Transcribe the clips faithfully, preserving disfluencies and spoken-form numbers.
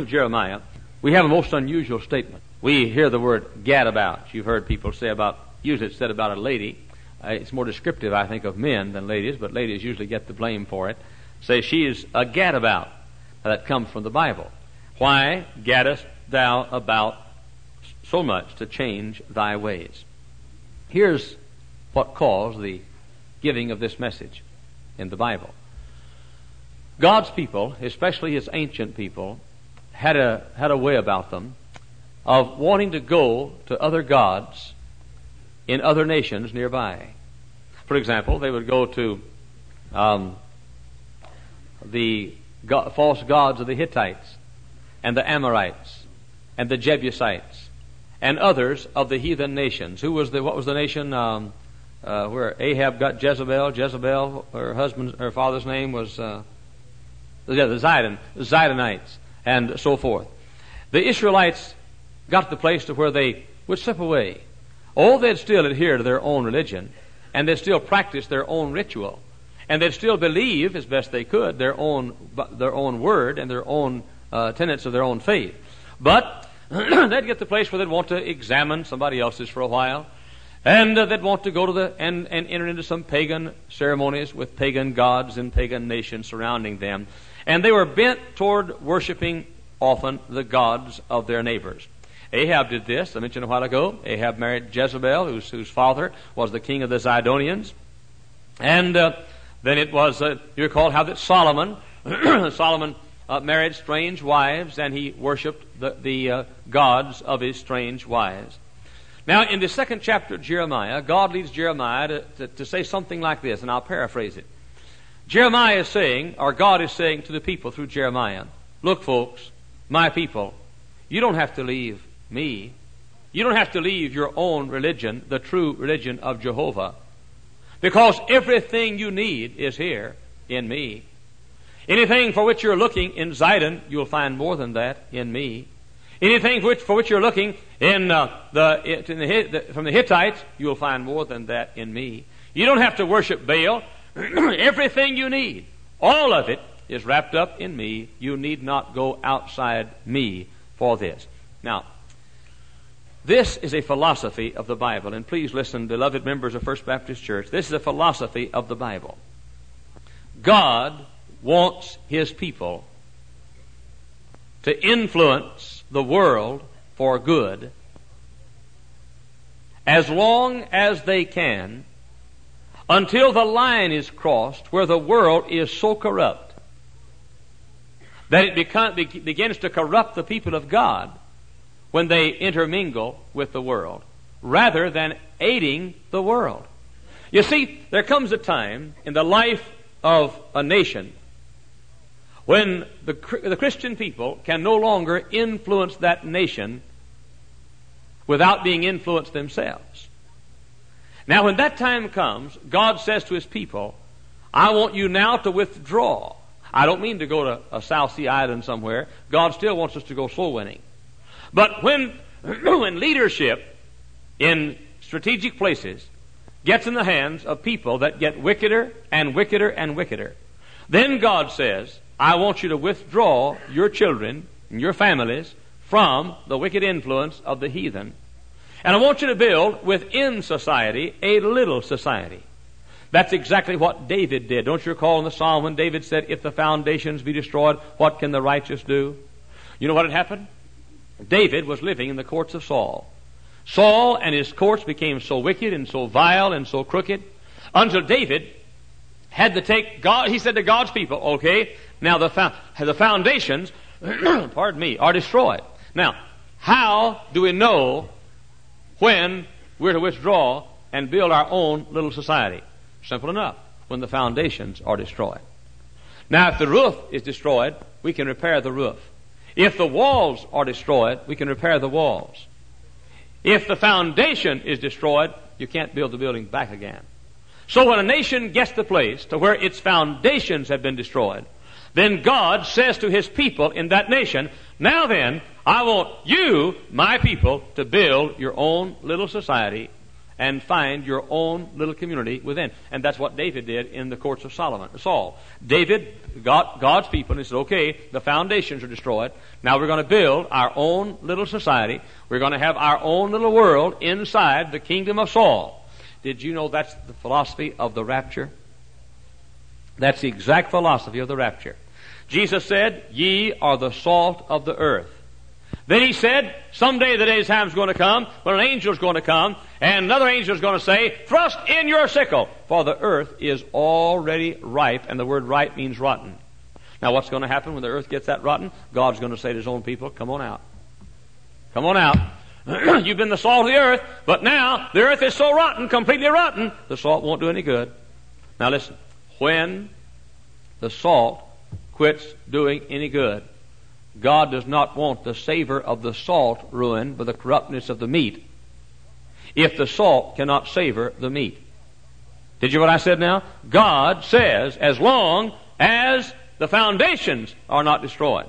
Jeremiah, we have a most unusual statement. We hear the word gadabout. You've heard people say about, usually it's said about a lady. Uh, it's more descriptive, I think, of men than ladies, but ladies usually get the blame for it. Say she is a gadabout. Now, that comes from the Bible. Why gaddest thou about so much to change thy ways? Here's what caused the giving of this message in the Bible. God's people, especially His ancient people, had a had a way about them of wanting to go to other gods in other nations nearby. For example, they would go to um, the go- false gods of the Hittites and the Amorites and the Jebusites and others of the heathen nations. Who was the what was the nation um, uh, where Ahab got Jezebel? Jezebel, her husband's, her father's name was uh, yeah, the Zidon, the Zidonites, and so forth. The Israelites got to the place to where they would slip away. Oh, they'd still adhere to their own religion, and they'd still practice their own ritual, and they'd still believe as best they could their own their own word and their own uh, tenets of their own faith. But they'd get to the place where they'd want to examine somebody else's for a while, and uh, they'd want to go to the and, and enter into some pagan ceremonies with pagan gods and pagan nations surrounding them. And they were bent toward worshiping often the gods of their neighbors. Ahab did this, I mentioned a while ago. Ahab married Jezebel, whose, whose father was the king of the Zidonians. And uh, then it was, uh, you recall how that Solomon, Solomon uh, married strange wives, and he worshipped the, the uh, gods of his strange wives. Now, in the second chapter of Jeremiah, God leads Jeremiah to, to, to say something like this, and I'll paraphrase it. Jeremiah is saying, or God is saying to the people through Jeremiah, look, folks, my people, you don't have to leave me. You don't have to leave your own religion, the true religion of Jehovah, because everything you need is here in me. Anything for which you're looking in Zidon, you'll find more than that in me. Anything for which, for which you're looking in uh, the, in the, the from the Hittites, you'll find more than that in me. You don't have to worship Baal. Everything you need, all of it, is wrapped up in me. You need not go outside me for this. Now, this is a philosophy of the Bible, and please listen, beloved members of First Baptist Church. This is a philosophy of the Bible. God wants His people to influence the world for good as long as they can, until the line is crossed where the world is so corrupt that it become, be, begins to corrupt the people of God when they intermingle with the world, rather than aiding the world. You see, there comes a time in the life of a nation when the, the Christian people can no longer influence that nation without being influenced themselves. Now, when that time comes, God says to His people, I want you now to withdraw. I don't mean to go to a South Sea island somewhere. God still wants us to go soul winning. But when, when leadership in strategic places gets in the hands of people that get wickeder and wickeder and wickeder, then God says, I want you to withdraw your children and your families from the wicked influence of the heathen. And I want you to build within society a little society. That's exactly what David did. Don't you recall in the Psalm when David said, if the foundations be destroyed, what can the righteous do? You know what had happened? David was living in the courts of Saul. Saul and his courts became so wicked and so vile and so crooked until David had to take God, he said to God's people, okay, now the, fo- the foundations, pardon me, are destroyed. Now, how do we know when we're to withdraw and build our own little society? Simple enough. When the foundations are destroyed. Now, if the roof is destroyed, we can repair the roof. If the walls are destroyed, we can repair the walls. If the foundation is destroyed, you can't build the building back again. So when a nation gets to the place to where its foundations have been destroyed, then God says to His people in that nation, now then, I want you, my people, to build your own little society and find your own little community within. And that's what David did in the courts of Solomon, Saul. David got God's people, and he said, okay, the foundations are destroyed. Now we're going to build our own little society. We're going to have our own little world inside the kingdom of Saul. Did you know that's the philosophy of the rapture? That's the exact philosophy of the rapture. Jesus said, ye are the salt of the earth. Then he said, someday the day's time is going to come when an angel is going to come, and another angel is going to say, thrust in your sickle, for the earth is already ripe, and the word ripe means rotten. Now what's going to happen when the earth gets that rotten? God's going to say to his own people, come on out. Come on out. You've been the salt of the earth, but now the earth is so rotten, completely rotten, the salt won't do any good. Now listen, when the salt quits doing any good, God does not want the savor of the salt ruined by the corruptness of the meat, if the salt cannot savor the meat. Did you hear what I said now? God says, as long as the foundations are not destroyed.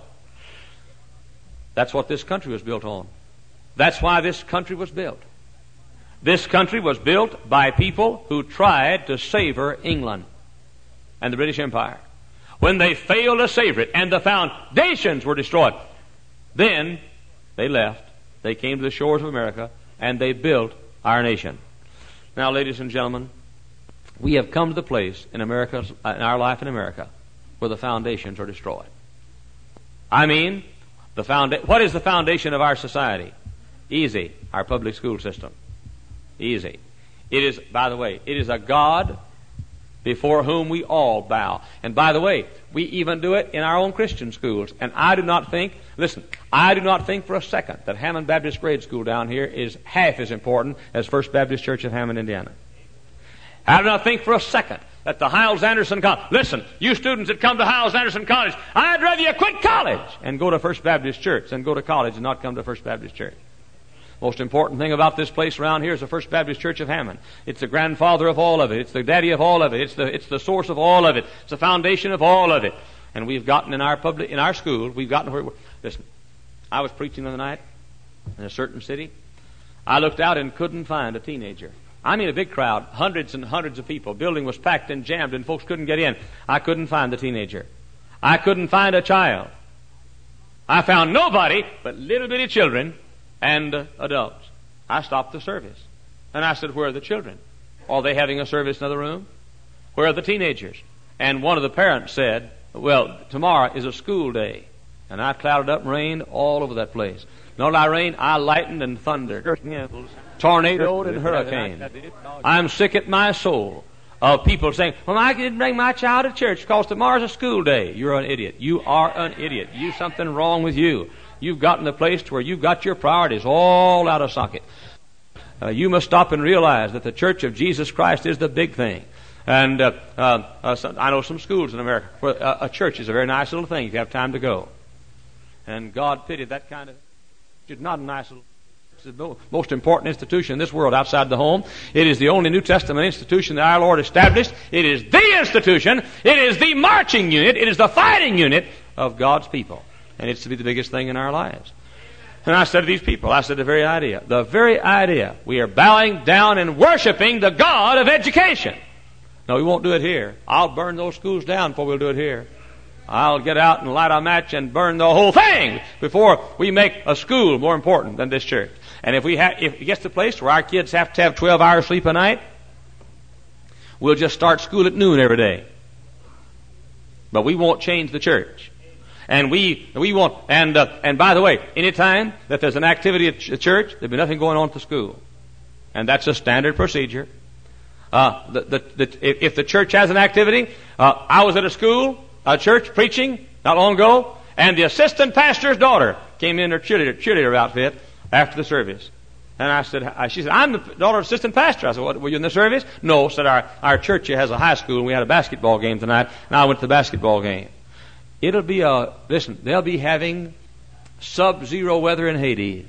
That's what this country was built on. That's why this country was built. This country was built by people who tried to savor England and the British Empire. When they failed to savor it and the foundations were destroyed, then they left. They came to the shores of America and they built our nation. Now, ladies and gentlemen, we have come to the place in America, in our life in America, where the foundations are destroyed. I mean, the founda- what is the foundation of our society? Easy, our public school system. Easy. It is, by the way, it is a God before whom we all bow. And by the way, we even do it in our own Christian schools. And I do not think, listen, I do not think for a second that Hammond Baptist Grade School down here is half as important as First Baptist Church of Hammond, Indiana. I do not think for a second that the Hiles-Anderson College, listen, you students that come to Hiles-Anderson College, I'd rather you quit college and go to First Baptist Church than go to college and not come to First Baptist Church. Most important thing about this place around here is the First Baptist Church of Hammond. It's the grandfather of all of it. It's the daddy of all of it. It's the it's the source of all of it. It's the foundation of all of it. And we've gotten in our public in our school, we've gotten where. Listen, I was preaching the other night in a certain city. I looked out and couldn't find a teenager. I mean, a big crowd, hundreds and hundreds of people. Building was packed and jammed, and folks couldn't get in. I couldn't find the teenager. I couldn't find a child. I found nobody but little bitty children and uh, adults. I stopped the service. And I said, where are the children? Are they having a service in another room? Where are the teenagers? And one of the parents said, well, tomorrow is a school day. And I clouded up and rained all over that place. Not only I rained, I lightened and thundered. Tornadoed and hurricane. I'm sick at my soul of people saying, well, I didn't bring my child to church because tomorrow's a school day. You're an idiot. You are an idiot. You something wrong with you. You've gotten to the place to where you've got your priorities all out of socket. Uh, you must stop and realize that the Church of Jesus Christ is the big thing. And uh, uh, uh, some, I know some schools in America where uh, a church is a very nice little thing if you have time to go. And God pity that kind of... It's not a nice little... It's the most important institution in this world outside the home. It is the only New Testament institution that our Lord established. It is the institution. It is the marching unit. It is the fighting unit of God's people. And it's to be the biggest thing in our lives. And I said to these people, I said the very idea, the very idea, we are bowing down and worshiping the God of education. No, we won't do it here. I'll burn those schools down before we'll do it here. I'll get out and light a match and burn the whole thing before we make a school more important than this church. And if we ha- if it gets to the place where our kids have to have twelve hours sleep a night, we'll just start school at noon every day. But we won't change the church. And we we won't. And uh, and by the way, any time that there's an activity at ch- church, there'll be nothing going on at the school, and that's a standard procedure. Uh, the, the, the, if, if the church has an activity, uh, I was at a school, a church preaching not long ago, and the assistant pastor's daughter came in her cheerleader, cheerleader outfit after the service. And I said, I, she said, I'm the daughter of assistant pastor. I said, what, were you in the service? No, said our, our church has a high school and we had a basketball game tonight, and I went to the basketball game. It'll be a, listen, they'll be having sub-zero weather in Hades.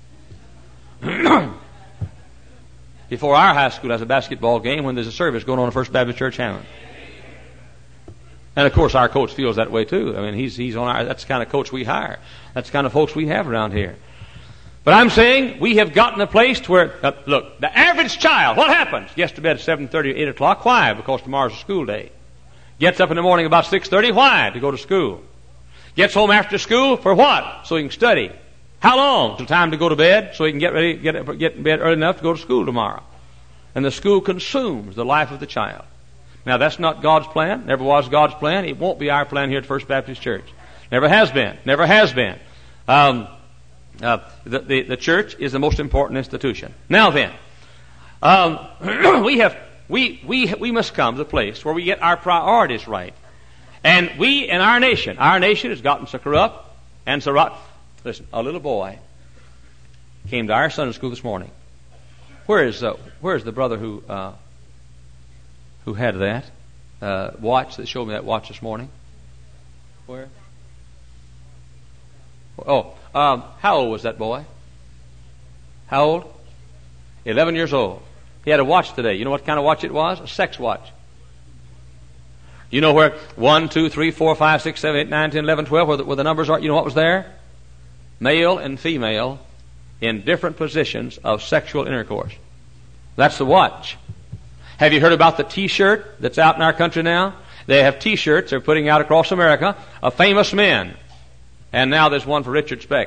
Before our high school has a basketball game when there's a service going on at First Baptist Church Hammond. And of course our coach feels that way too. I mean, he's, he's on our, that's the kind of coach we hire. That's the kind of folks we have around here. But I'm saying we have gotten a place to where, uh, look, the average child, what happens? Gets to bed at seven thirty or eight o'clock. Why? Because tomorrow's a school day. Gets up in the morning about six thirty. Why? To go to school. Gets home after school for what? So he can study. How long? Till time to go to bed, so he can get ready, get, get in bed early enough to go to school tomorrow. And the school consumes the life of the child. Now, that's not God's plan. Never was God's plan. It won't be our plan here at First Baptist Church. Never has been. Never has been. Um, uh, the, the, the church is the most important institution. Now then, um, we have we we we must come to the place where we get our priorities right. And we in our nation, our nation has gotten so corrupt and so rotten. Listen, a little boy came to our Sunday school this morning. Where is uh, where is the brother who uh, who had that uh, watch that showed me that watch this morning? Where? Oh, um, how old was that boy? How old? Eleven years old. He had a watch today. You know what kind of watch it was? A sex watch. You know where one, two, three, four, five, six, seven, eight, nine, ten, eleven, twelve, where the, where the numbers are? You know what was there? Male and female in different positions of sexual intercourse. That's the watch. Have you heard about the T-shirt that's out in our country now? They have T-shirts they're putting out across America of famous men. And now there's one for Richard Speck.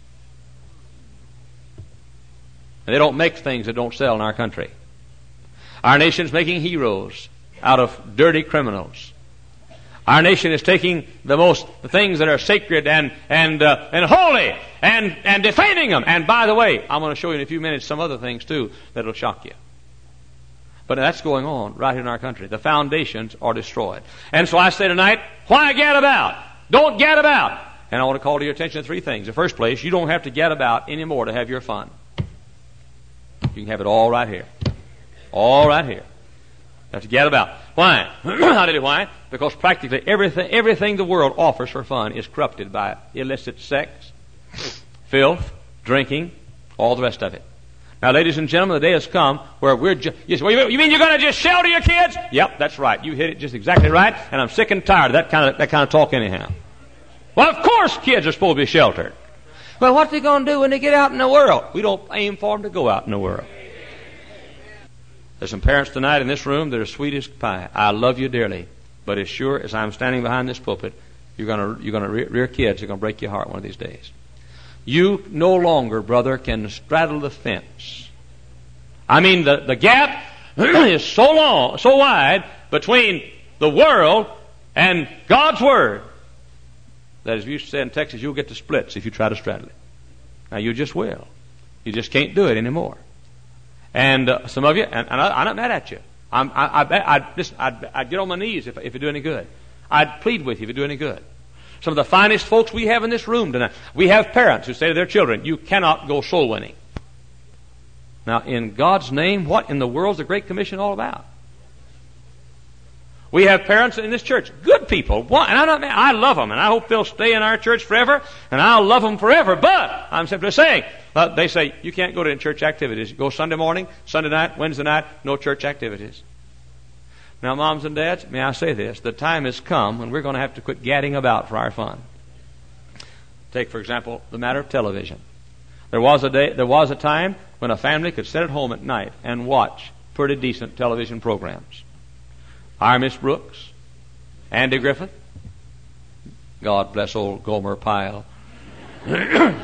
And they don't make things that don't sell in our country. Our nation's making heroes out of dirty criminals. Our nation is taking the most the things that are sacred and and uh, and holy and and defaming them. And by the way, I'm going to show you in a few minutes some other things too that'll shock you. But that's going on right in our country. The foundations are destroyed. And so I say tonight, why gad about? Don't gad about. And I want to call to your attention to three things. In the first place, you don't have to gad about anymore to have your fun. You can have it all right here. All right here. You have to gad about. Why? I'll tell you why. Because practically everything, everything the world offers for fun is corrupted by illicit sex, filth, drinking, all the rest of it. Now, ladies and gentlemen, the day has come where we're just... You, say, well, you mean you're going to just shelter your kids? Yep, that's right. You hit it just exactly right, and I'm sick and tired of that kind of, that kind of talk anyhow. Well, of course kids are supposed to be sheltered. Well, what's they going to do when they get out in the world? We don't aim for them to go out in the world. There's some parents tonight in this room that are sweet as pie. I love you dearly. But as sure as I'm standing behind this pulpit, you're going to you're going to rear, rear kids that are going to break your heart one of these days. You no longer, brother, can straddle the fence. I mean, the, the gap is so long, so wide between the world and God's Word that, as we used to say in Texas, you'll get the splits if you try to straddle it. Now, you just will. You just can't do it anymore. And uh, some of you, and, and I, I'm not mad at you. I'm, I, I, I'd, listen, I'd, I'd get on my knees if, if it do any good. I'd plead with you if it do any good. Some of the finest folks we have in this room tonight. We have parents who say to their children, you cannot go soul winning. Now, in God's name, what in the world is the Great Commission all about? We have parents in this church, good people, and I'm not mad. I love them, and I hope they'll stay in our church forever, and I'll love them forever. But I'm simply saying, uh, they say you can't go to church activities. You go Sunday morning, Sunday night, Wednesday night, no church activities. Now, moms and dads, may I say this? The time has come when we're going to have to quit gadding about for our fun. Take, for example, the matter of television. There was a day, there was a time when a family could sit at home at night and watch pretty decent television programs. Our Miss Brooks, Andy Griffith, God bless old Gomer Pyle. I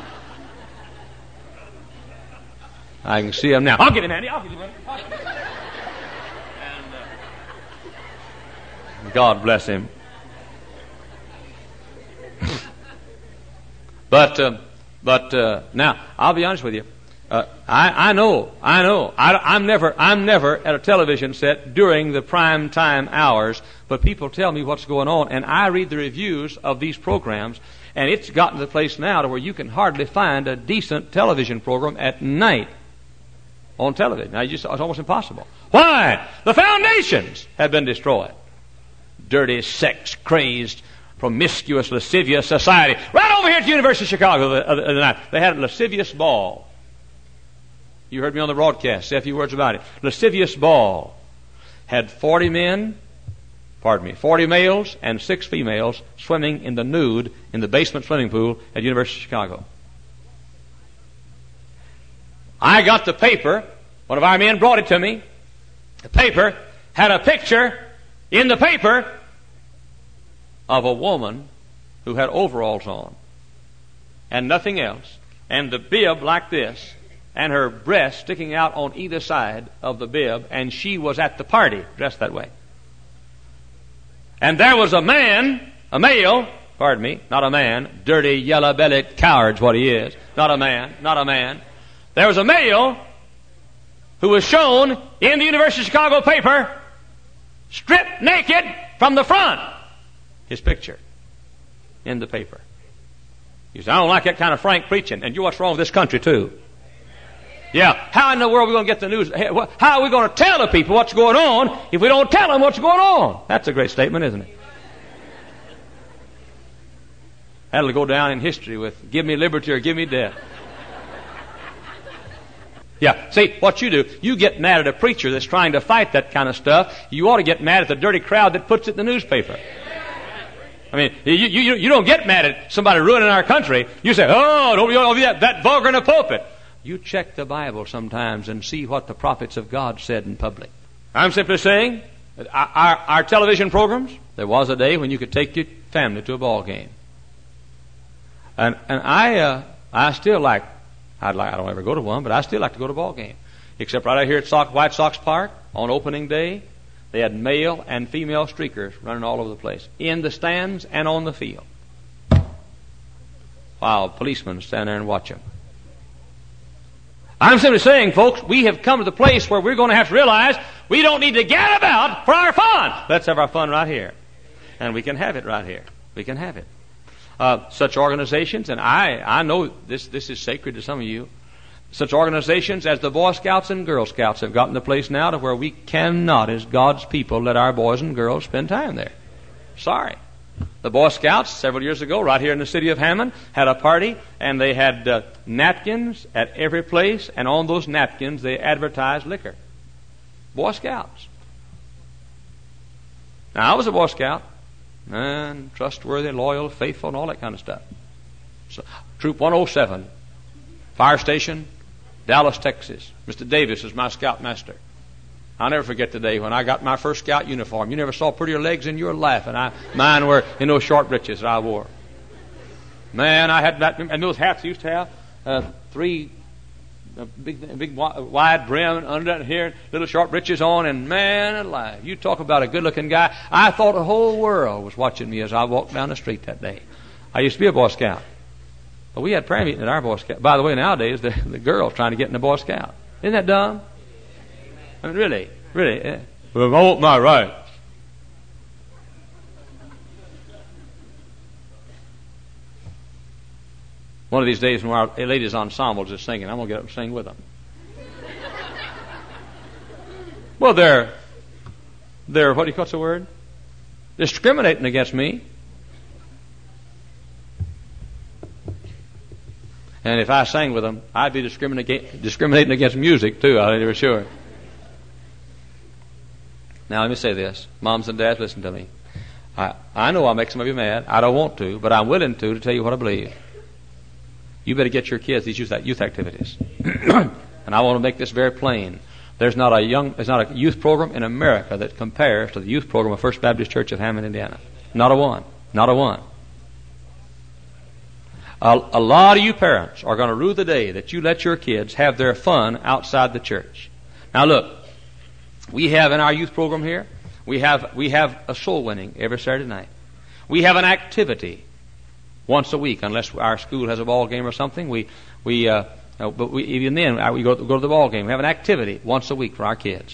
can see him now. I'll get him, Andy. I'll get him. And, uh, God bless him. but uh, but uh, now I'll be honest with you. Uh, I, I know, I know. I, I'm never, I'm never at a television set during the prime time hours, but people tell me what's going on, and I read the reviews of these programs, and it's gotten to the place now to where you can hardly find a decent television program at night on television. Now, you just, it's almost impossible. Why? The foundations have been destroyed. Dirty, sex-crazed, promiscuous, lascivious society. Right over here at the University of Chicago the other night, they had a lascivious ball. You heard me on the broadcast. Say a few words about it. Lascivious ball. Had forty men, pardon me, forty males and six females swimming in the nude in the basement swimming pool at the University of Chicago. I got the paper. One of our men brought it to me. The paper had a picture in the paper of a woman who had overalls on and nothing else, and the bib like this, and her breast sticking out on either side of the bib, and she was at the party dressed that way. And there was a man, a male, pardon me, not a man, dirty, yellow-bellied coward's what he is. Not a man, not a man. There was a male who was shown in the University of Chicago paper, stripped naked from the front. His picture in the paper. You say, I don't like that kind of frank preaching. And you know what's wrong with this country, too? Yeah. How in the world are we going to get the news? How are we going to tell the people what's going on if we don't tell them what's going on? That's a great statement, isn't it? That'll go down in history with give me liberty or give me death. Yeah. See, what you do, you get mad at a preacher that's trying to fight that kind of stuff. You ought to get mad at the dirty crowd that puts it in the newspaper. I mean, you, you, you don't get mad at somebody ruining our country. You say, oh, don't be all that, that vulgar in the pulpit. You check the Bible sometimes and see what the prophets of God said in public. I'm simply saying, that our, our television programs, there was a day when you could take your family to a ball game. And, and I, uh, I still like, I'd like, I don't ever go to one, but I still like to go to a ball game. Except right out here at Sox, White Sox Park on opening day, they had male and female streakers running all over the place, in the stands and on the field, while policemen stand there and watch them. I'm simply saying, folks, we have come to the place where we're going to have to realize we don't need to get about for our fun. Let's have our fun right here. And we can have it right here. We can have it. Uh, such organizations, and I, I know this, this is sacred to some of you, such organizations as the Boy Scouts and Girl Scouts have gotten to the place now to where we cannot, as God's people, let our boys and girls spend time there. Sorry. The Boy Scouts, several years ago, right here in the city of Hammond, had a party, and they had uh, napkins at every place, and on those napkins they advertised liquor. Boy Scouts. Now, I was a Boy Scout, and trustworthy, loyal, faithful, and all that kind of stuff. So, Troop one oh seven, Fire Station, Dallas, Texas. Mister Davis is my scoutmaster. I'll never forget the day when I got my first scout uniform. You never saw prettier legs in your life, and I, mine were in those short breeches that I wore. Man, I had that, and those hats used to have uh, three uh, big, big wide brim under that here, little short breeches on, and man alive, you talk about a good-looking guy. I thought the whole world was watching me as I walked down the street that day. I used to be a Boy Scout. But we had prayer meeting at our Boy Scout. By the way, nowadays, the, the girls trying to get in the Boy Scout. Isn't that dumb? I mean, really, really. Yeah. Well, I want my rights. One of these days when our ladies' ensembles is singing, I'm going to get up and sing with them. Well, they're, they're, what do you, what's the word? Discriminating against me. And if I sang with them, I'd be discriminating, discriminating against music, too, I'll tell you for sure. Now, let me say this. Moms and dads, listen to me. I, I know I'll make some of you mad. I don't want to, but I'm willing to, to tell you what I believe. You better get your kids these youth, youth activities. And I want to make this very plain. There's not a young, there's not a youth program in America that compares to the youth program of First Baptist Church of Hammond, Indiana. Not a one. Not a one. A, a lot of you parents are going to rue the day that you let your kids have their fun outside the church. Now look, we have in our youth program here, we have we have a soul winning every Saturday night. We have an activity once a week, unless our school has a ball game or something. We we uh, but we, even then we go, go to the ball game. We have an activity once a week for our kids.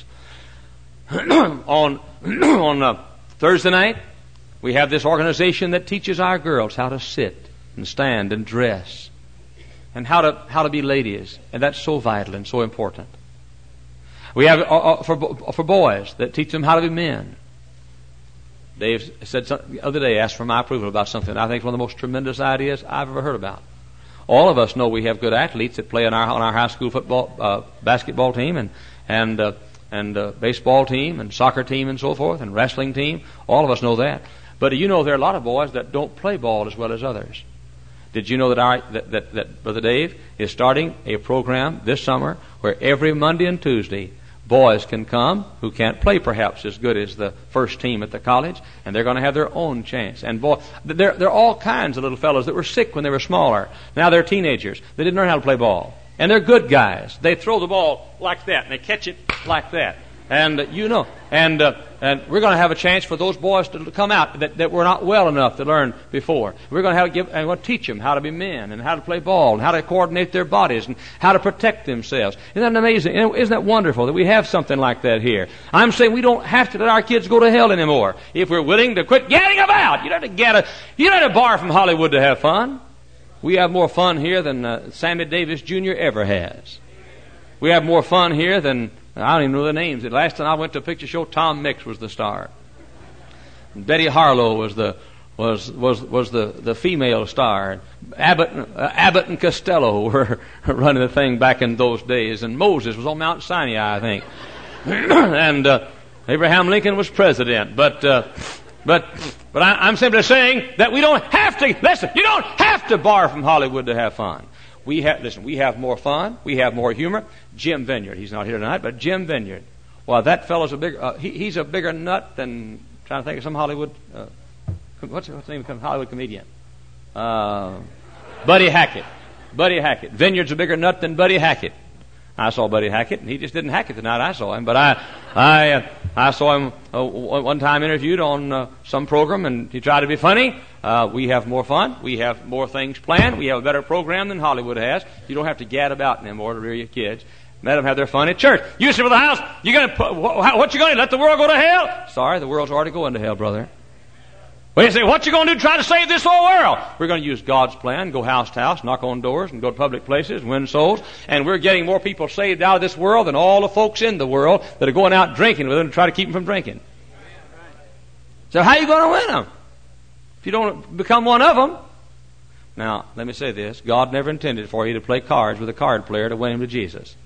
on on uh, Thursday night, we have this organization that teaches our girls how to sit and stand and dress, and how to how to be ladies, and that's so vital and so important. We have uh, uh, for for boys that teach them how to be men. Dave said some, the other day, asked for my approval about something I think is one of the most tremendous ideas I've ever heard about. All of us know we have good athletes that play on our on our high school football, uh, basketball team, and and uh, and uh, baseball team, and soccer team, and so forth, and wrestling team. All of us know that. But you know there are a lot of boys that don't play ball as well as others. Did you know that, our, that, that, that Brother Dave is starting a program this summer where every Monday and Tuesday boys can come who can't play perhaps as good as the first team at the college, and they're going to have their own chance. And boy, there, there are all kinds of little fellows that were sick when they were smaller. Now they're teenagers. They didn't learn how to play ball. And they're good guys. They throw the ball like that, and they catch it like that. And uh, you know, and uh, and we're going to have a chance for those boys to come out that, that were not well enough to learn before. We're going to have to give, and we'll teach them how to be men, and how to play ball, and how to coordinate their bodies, and how to protect themselves. Isn't that amazing? Isn't that wonderful that we have something like that here? I'm saying we don't have to let our kids go to hell anymore if we're willing to quit gadding about. You don't have to gad. You don't have to borrow from Hollywood to have fun. We have more fun here than uh, Sammy Davis Junior ever has. We have more fun here than, I don't even know the names. The last time I went to a picture show, Tom Mix was the star. And Betty Harlow was the was was was the, the female star. Abbott uh, Abbott and Costello were running the thing back in those days, and Moses was on Mount Sinai, I think. and uh, Abraham Lincoln was president. But uh, but but I, I'm simply saying that we don't have to listen. You don't have to borrow from Hollywood to have fun. We have, listen, we have more fun. We have more humor. Jim Vineyard, he's not here tonight, but Jim Vineyard. Well, that fellow's a bigger, uh, he, he's a bigger nut than, I'm trying to think of some Hollywood, uh, what's, what's the name of the Hollywood comedian? Uh, Buddy Hackett. Buddy Hackett. Vineyard's a bigger nut than Buddy Hackett. I saw Buddy Hackett, and he just didn't hack it the night I saw him. But I, I, uh, I saw him uh, one time interviewed on uh, some program, and he tried to be funny. Uh, we have more fun. We have more things planned. We have a better program than Hollywood has. You don't have to gad about anymore to rear your kids. Let them have their fun at church. You sit with the house. You gonna put, what you gonna let the world go to hell? Sorry, the world's already going to hell, brother. Well, you say, what you going to do to try to save this whole world? We're going to use God's plan, go house to house, knock on doors, and go to public places, win souls. And we're getting more people saved out of this world than all the folks in the world that are going out drinking with them to try to keep them from drinking. So how are you going to win them? If you don't become one of them. Now, let me say this. God never intended for you to play cards with a card player to win him to Jesus.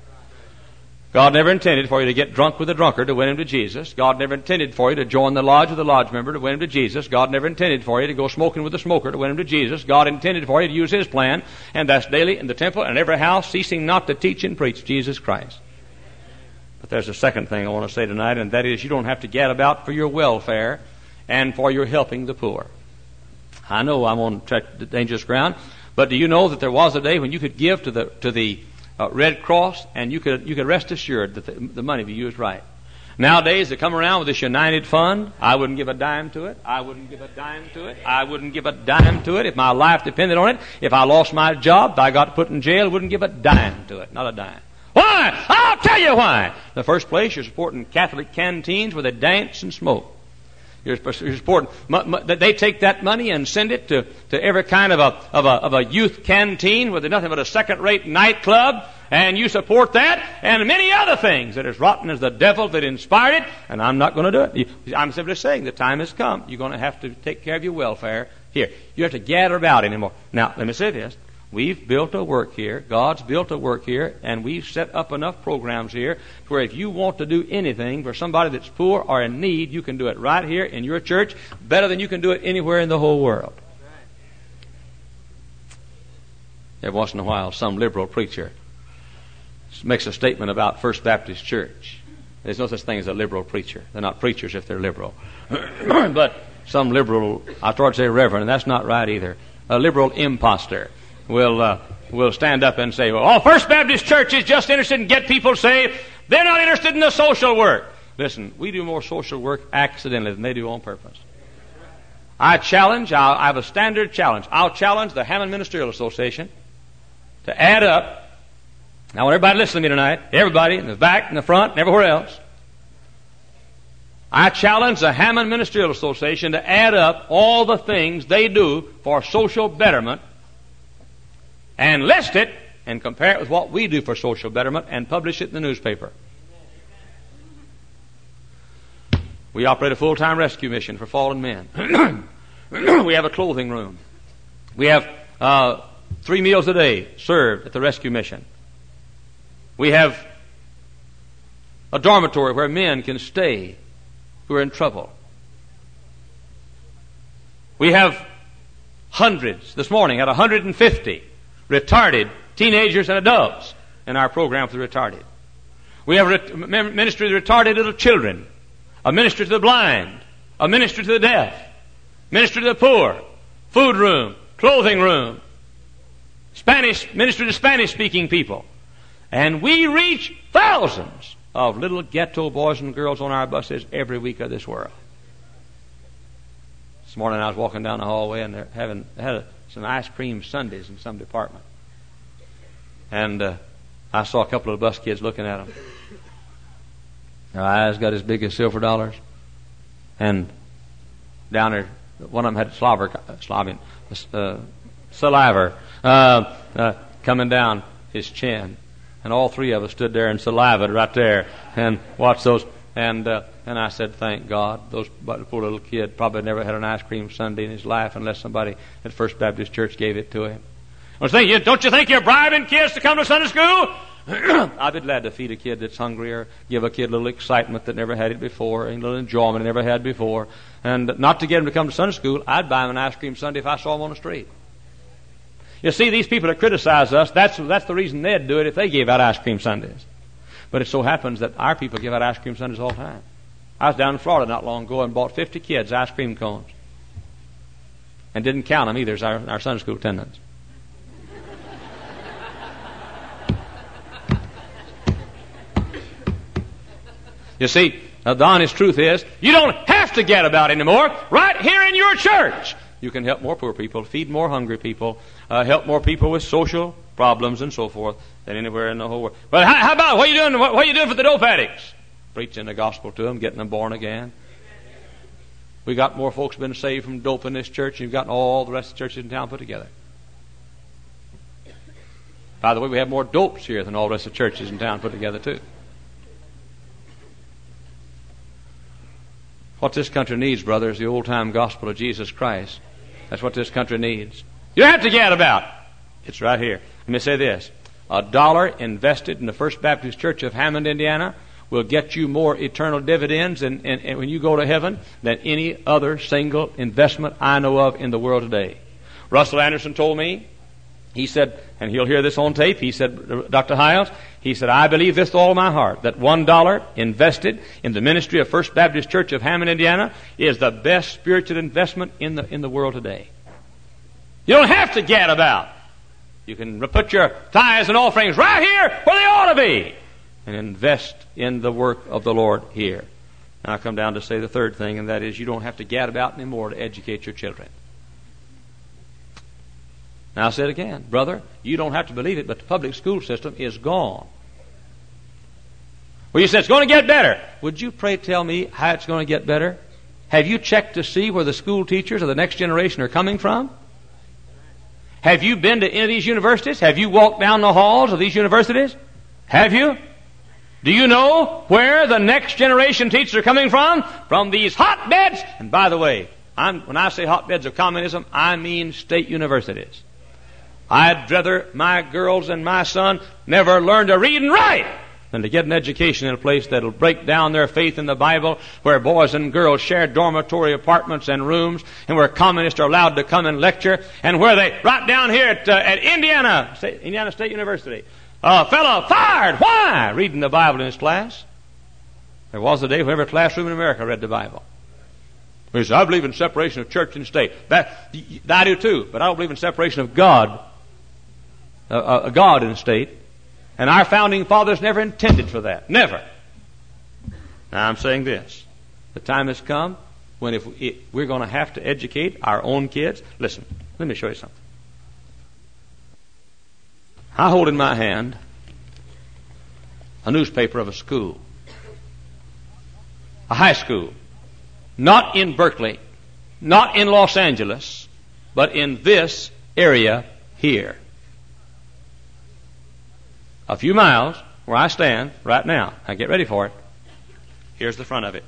God never intended for you to get drunk with a drunkard to win him to Jesus. God never intended for you to join the lodge with a lodge member to win him to Jesus. God never intended for you to go smoking with a smoker to win him to Jesus. God intended for you to use his plan, and that's daily in the temple and every house, ceasing not to teach and preach Jesus Christ. But there's a second thing I want to say tonight, and that is you don't have to gad about for your welfare and for your helping the poor. I know I'm on dangerous ground, but do you know that there was a day when you could give to the to the Uh, Red Cross, and you could you could rest assured that the, the money be used right. Nowadays, they come around with this United Fund. I wouldn't give a dime to it. I wouldn't give a dime to it. I wouldn't give a dime to it if my life depended on it. If I lost my job, if I got put in jail, I wouldn't give a dime to it. Not a dime. Why? I'll tell you why. In the first place, you're supporting Catholic canteens where they dance and smoke. You're, you're supporting. They take that money and send it to, to every kind of a, of a of a youth canteen where there's nothing but a second-rate nightclub, and you support that and many other things that is rotten as the devil that inspired it. And I'm not going to do it. I'm simply saying the time has come. You're going to have to take care of your welfare here. You have to gather about anymore. Now, let me say this. We've built a work here. God's built a work here, and we've set up enough programs here to where if you want to do anything for somebody that's poor or in need, you can do it right here in your church better than you can do it anywhere in the whole world. Every once in a while, some liberal preacher makes a statement about First Baptist Church. There's no such thing as a liberal preacher. They're not preachers if they're liberal. But some liberal, I started to say reverend, and that's not right either. A liberal imposter will uh, will stand up and say, well, oh, First Baptist Church is just interested in get people saved. They're not interested in the social work. Listen, we do more social work accidentally than they do on purpose. I challenge, I'll, I have a standard challenge. I'll challenge the Hammond Ministerial Association to add up. Now, I want everybody listening to me tonight, everybody in the back, in the front, and everywhere else. I challenge the Hammond Ministerial Association to add up all the things they do for social betterment and list it and compare it with what we do for social betterment and publish it in the newspaper. We operate a full-time rescue mission for fallen men. We have a clothing room. We have uh, three meals a day served at the rescue mission. We have a dormitory where men can stay who are in trouble. We have hundreds. This morning had one hundred fifty retarded teenagers and adults in our program for the retarded. We have a ministry to the retarded little children, a ministry to the blind, a ministry to the deaf, ministry to the poor, food room, clothing room, Spanish ministry to Spanish-speaking people. And we reach thousands of little ghetto boys and girls on our buses every week of this world. This morning I was walking down the hallway and they're having had a, some ice cream sundaes in some department. And uh, I saw a couple of bus kids looking at them. Their eyes got as big as silver dollars. And down there, one of them had slobber, slobbing, uh, saliva uh, uh, coming down his chin. And all three of us stood there and salivated right there and watched those. And uh, and I said, thank God. Those poor little kid probably never had an ice cream sundae in his life unless somebody at First Baptist Church gave it to him. Don't you think, don't you think you're bribing kids to come to Sunday school? I'd be glad to feed a kid that's hungry or give a kid a little excitement that never had it before, and a little enjoyment they never had before. And not to get them to come to Sunday school, I'd buy them an ice cream sundae if I saw them on the street. You see, these people that criticize us, that's, that's the reason they'd do it if they gave out ice cream sundaes. But it so happens that our people give out ice cream sundaes all the time. I was down in Florida not long ago and bought fifty kids ice cream cones. And didn't count them either as our, our Sunday school attendants. You see, now the honest truth is, you don't have to get about anymore. Right here in your church, you can help more poor people, feed more hungry people, uh, help more people with social problems and so forth than anywhere in the whole world. But how, how about what are you doing? What, what are you doing for the dope addicts? Preaching the gospel to them, getting them born again. We got more folks been saved from dope in this church, and you've gotten all the rest of the churches in town put together. By the way, we have more dopes here than all the rest of the churches in town put together too. What this country needs, brother, is the old-time gospel of Jesus Christ. That's what this country needs. You don't have to get about. It's right here. Let me say this. A dollar invested in the First Baptist Church of Hammond, Indiana, will get you more eternal dividends and, and, and when you go to heaven than any other single investment I know of in the world today. Russell Anderson told me, he said, and he'll hear this on tape, he said, Doctor Hiles, he said, I believe this with all my heart, that one dollar invested in the ministry of First Baptist Church of Hammond, Indiana, is the best spiritual investment in the in the world today. You don't have to gad about. You can put your tithes and offerings right here where they ought to be and invest in the work of the Lord here. Now I come down to say the third thing, and that is you don't have to gad about anymore to educate your children. Now I said again, brother, you don't have to believe it, but the public school system is gone. Well, you said it's going to get better. Would you pray tell me how it's going to get better? Have you checked to see where the school teachers of the next generation are coming from? Have you been to any of these universities? Have you walked down the halls of these universities? Have you? Do you know where the next generation teachers are coming from? From these hotbeds. And by the way, I'm, when I say hotbeds of communism, I mean state universities. I'd rather my girls and my son never learn to read and write than to get an education in a place that'll break down their faith in the Bible, where boys and girls share dormitory apartments and rooms, and where communists are allowed to come and lecture, and where they, right down here at, uh, at Indiana, State, Indiana State University, a fellow fired. Why? Reading the Bible in his class. There was a day when every classroom in America read the Bible. He said, I believe in separation of church and state. That, I do too, but I don't believe in separation of God, uh, uh, God and state. And our founding fathers never intended for that. Never. Now I'm saying this. The time has come when if we, we're going to have to educate our own kids. Listen, let me show you something. I hold in my hand a newspaper of a school. A high school. Not in Berkeley. Not in Los Angeles. But in this area here. A few miles where I stand right now. Now get ready for it. Here's the front of it.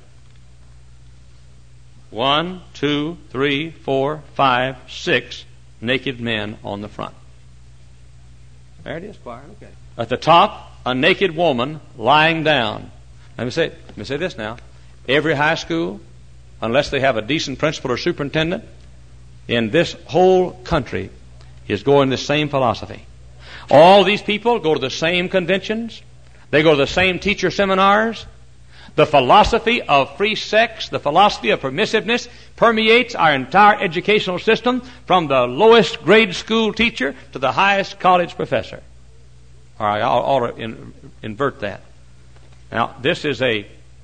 One, two, three, four, five, six naked men on the front. There it is, choir. Okay. At the top, a naked woman lying down. Let me say, let me say this now. Every high school, unless they have a decent principal or superintendent, in this whole country is going the same philosophy. All these people go to the same conventions. They go to the same teacher seminars. The philosophy of free sex, the philosophy of permissiveness permeates our entire educational system from the lowest grade school teacher to the highest college professor. All right, I'll, I'll in, invert that. Now, this is a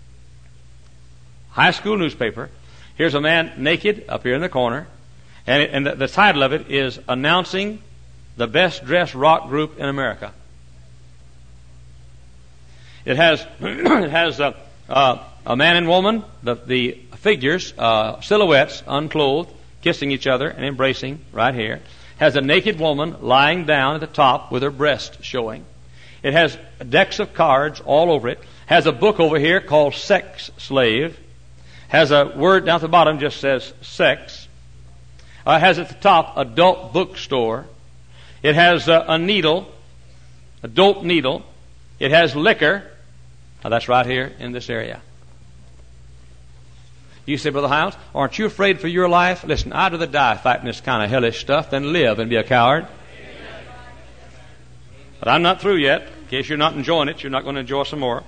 high school newspaper. Here's a man naked up here in the corner, and, it, and the, the title of it is Announcing the Best Dressed Rock Group in America. It has it has a, uh, a man and woman, the, the figures, uh, silhouettes, unclothed, kissing each other and embracing right here. Has a naked woman lying down at the top with her breast showing. It has decks of cards all over it. Has a book over here called Sex Slave. Has a word down at the bottom just says sex. Uh, has at the top adult bookstore. It has uh, a needle, a dope needle. It has liquor. Now that's right here in this area. You say, Brother Hiles, aren't you afraid for your life? Listen, I'd rather die fighting this kind of hellish stuff than live and be a coward. But I'm not through yet. In case you're not enjoying it, you're not going to enjoy some more.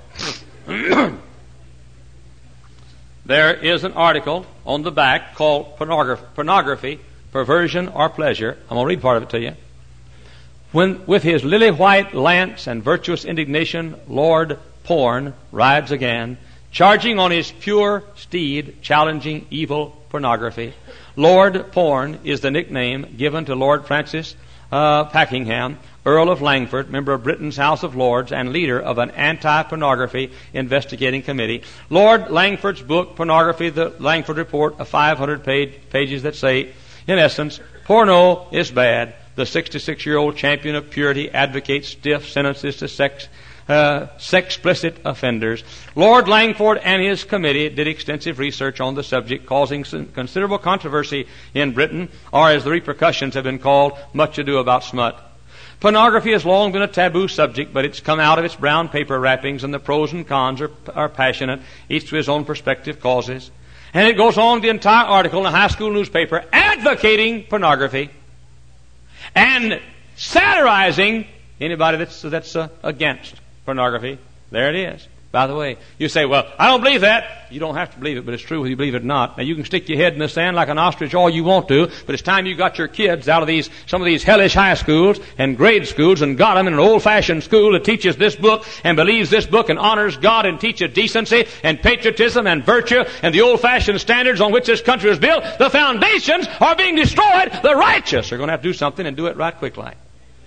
There is an article on the back called Pornography, Pornography, Perversion, or Pleasure. I'm going to read part of it to you. When, with his lily-white lance and virtuous indignation, Lord Porn rides again, charging on his pure steed, challenging evil pornography. Lord Porn is the nickname given to Lord Francis uh, Packingham, Earl of Langford, member of Britain's House of Lords, and leader of an anti-pornography investigating committee. Lord Langford's book, Pornography, the Langford Report, a five hundred page, pages that say, in essence, porno is bad. The sixty-six-year-old champion of purity advocates stiff sentences to sex Uh, sexplicit offenders. Lord Langford and his committee did extensive research on the subject, causing considerable controversy in Britain, or as the repercussions have been called, much ado about smut. Pornography has long been a taboo subject, but it's come out of its brown paper wrappings, and the pros and cons are, are passionate, each to his own perspective causes. And it goes on the entire article in a high school newspaper advocating pornography and satirizing anybody that's, that's uh, against pornography. There it is. By the way, you say, well, I don't believe that. You don't have to believe it, but it's true whether you believe it or not. Now, you can stick your head in the sand like an ostrich all you want to, but it's time you got your kids out of these, some of these hellish high schools and grade schools and got them in an old-fashioned school that teaches this book and believes this book and honors God and teaches decency and patriotism and virtue and the old-fashioned standards on which this country was built. The foundations are being destroyed. The righteous are going to have to do something and do it right quick like.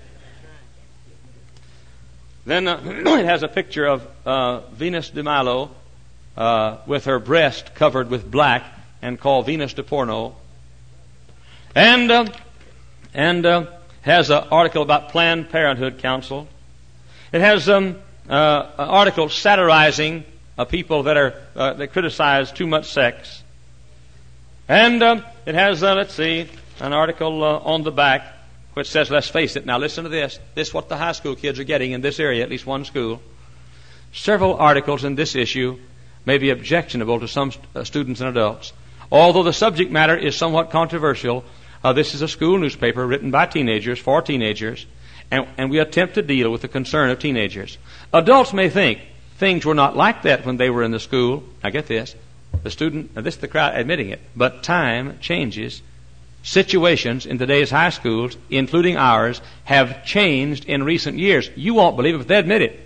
Then uh, it has a picture of uh, Venus de Milo uh, with her breast covered with black and called Venus de Porno. And uh, and uh, has an article about Planned Parenthood Council. It has um, uh, an article satirizing uh, people that are uh, that criticize too much sex. And uh, it has, uh, let's see, an article uh, on the back which says, let's face it, now listen to this. This is what the high school kids are getting in this area, at least one school. Several articles in this issue may be objectionable to some st- uh, students and adults. Although the subject matter is somewhat controversial, uh, this is a school newspaper written by teenagers for teenagers, and, and we attempt to deal with the concern of teenagers. Adults may think things were not like that when they were in the school. Now get this. The student, now this is the crowd admitting it, but time changes. Situations in today's high schools, including ours, have changed in recent years. You won't believe it, but they admit it.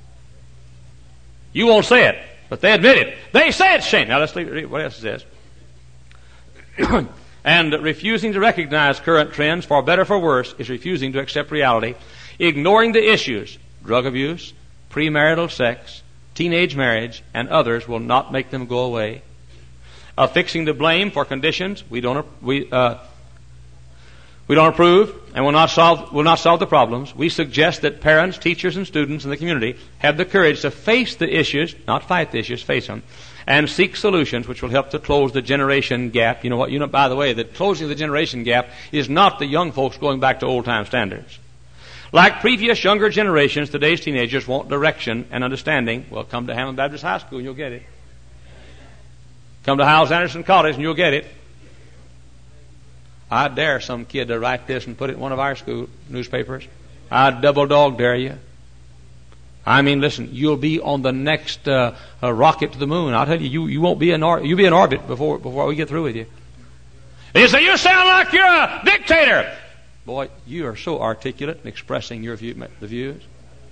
You won't say it, but they admit it. They say it's changed. Now let's read what else it says. And refusing to recognize current trends, for better or for worse, is refusing to accept reality. Ignoring the issues, drug abuse, premarital sex, teenage marriage, and others will not make them go away. Affixing the blame for conditions we don't we uh, we don't approve and will not solve will not solve the problems. We suggest that parents, teachers, and students in the community have the courage to face the issues, not fight the issues, face them, and seek solutions which will help to close the generation gap. You know what? You know, by the way, the closing of the generation gap is not the young folks going back to old time standards. Like previous younger generations, today's teenagers want direction and understanding. Well, come to Hammond Baptist High School and you'll get it. Come to Hyles Anderson College and you'll get it. I dare some kid to write this and put it in one of our school newspapers. I double dog dare you. I mean, listen, you'll be on the next uh, uh, rocket to the moon. I'll tell you, you, you won't be in or- you'll be in orbit before before we get through with you. And you say, you sound like you're a dictator. Boy, you are so articulate in expressing your view, the views.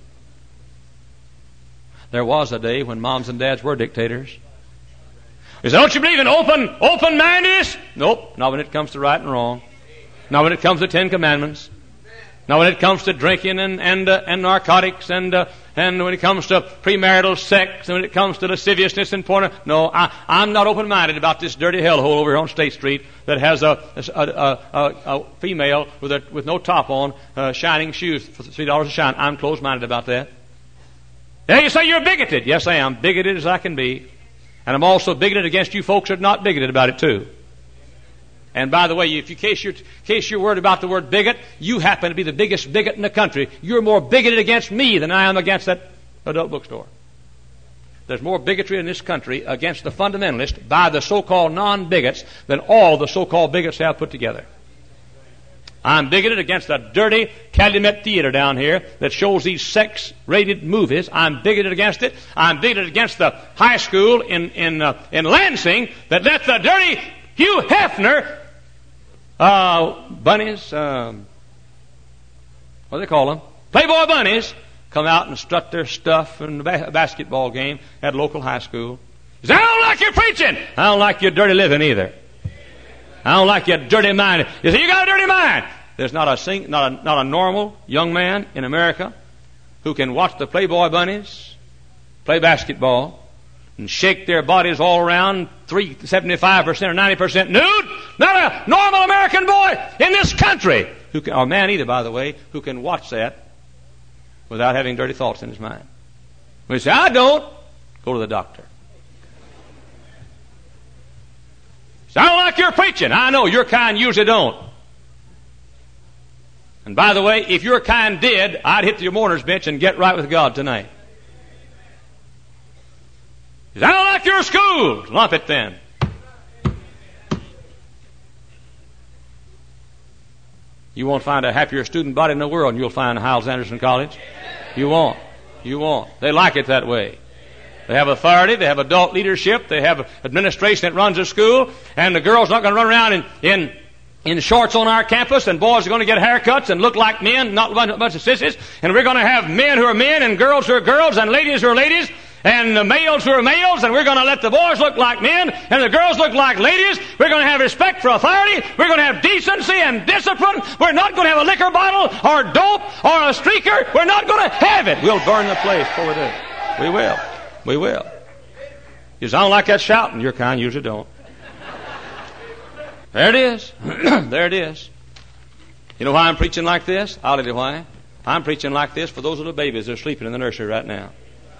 There was a day when moms and dads were dictators. You say, don't you believe in open, open-mindedness? Nope, not when it comes to right and wrong. Not when it comes to Ten Commandments. Not when it comes to drinking and and, uh, and narcotics and uh, and when it comes to premarital sex and when it comes to lasciviousness and porn. No, I, I'm not open-minded about this dirty hellhole over here on State Street that has a a, a, a, a female with a, with no top on, uh, shining shoes for three dollars a shine. I'm closed-minded about that. Now you say you're bigoted. Yes, I am. Bigoted as I can be. And I'm also bigoted against you folks that are not bigoted about it too. And by the way, if you, in case you're, in case you're worried about the word bigot, you happen to be the biggest bigot in the country. You're more bigoted against me than I am against that adult bookstore. There's more bigotry in this country against the fundamentalist by the so-called non-bigots than all the so-called bigots have put together. I'm bigoted against the dirty Calumet Theater down here that shows these sex-rated movies. I'm bigoted against it. I'm bigoted against the high school in in uh, in Lansing that let the dirty Hugh Hefner uh, bunnies, um, what do they call them? Playboy bunnies come out and strut their stuff in a ba- basketball game at a local high school. He says, I don't like your preaching. I don't like your dirty living either. I don't like your dirty mind. You say, you got a dirty mind. There's not a sing, not a, not a normal young man in America who can watch the Playboy bunnies play basketball and shake their bodies all around three, seventy-five percent or ninety percent nude. Not a normal American boy in this country, who can, or man either, by the way, who can watch that without having dirty thoughts in his mind. When you say, I don't, go to the doctor. I don't like your preaching. I know your kind usually don't. And by the way, if your kind did, I'd hit the mourner's bench and get right with God tonight. I don't like your school. Lump it then. You won't find a happier student body in the world than you'll find in Hyles Anderson College. You won't. You won't. They like it that way. They have authority, they have adult leadership, they have administration that runs the school, and the girls are not going to run around in, in, in shorts on our campus, and boys are going to get haircuts and look like men, not a bunch of sissies, and we're going to have men who are men, and girls who are girls, and ladies who are ladies, and uh, males who are males, and we're going to let the boys look like men, and the girls look like ladies. We're going to have respect for authority. We're going to have decency and discipline. We're not going to have a liquor bottle or dope or a streaker. We're not going to have it. We'll burn the place before we do. We will. We will. You sound like that shouting. Your kind usually don't. There it is. There it is. You know why I'm preaching like this? I'll tell you why. I'm preaching like this for those little babies that are sleeping in the nursery right now.